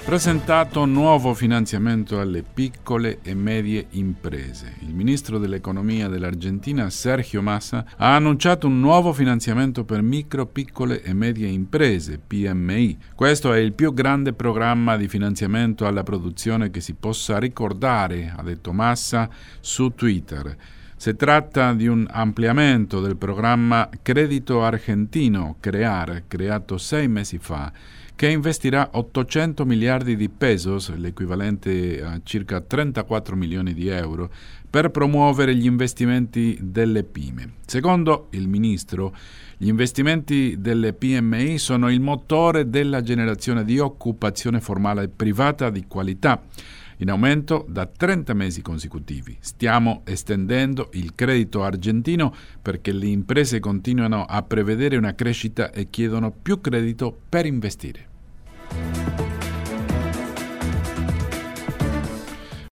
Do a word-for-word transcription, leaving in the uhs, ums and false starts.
Presentato un nuovo finanziamento alle piccole e medie imprese. Il ministro dell'economia dell'Argentina, Sergio Massa, ha annunciato un nuovo finanziamento per micro, piccole e medie imprese, P M I. Questo è il più grande programma di finanziamento alla produzione che si possa ricordare, ha detto Massa su Twitter. Si tratta di un ampliamento del programma Credito Argentino, CREAR, creato sei mesi fa, che investirà ottocento miliardi di pesos, l'equivalente a circa trentaquattro milioni di euro, per promuovere gli investimenti delle pyme. Secondo il ministro, gli investimenti delle P M I sono il motore della generazione di occupazione formale e privata di qualità, in aumento da trenta mesi consecutivi. Stiamo estendendo il credito argentino perché le imprese continuano a prevedere una crescita e chiedono più credito per investire.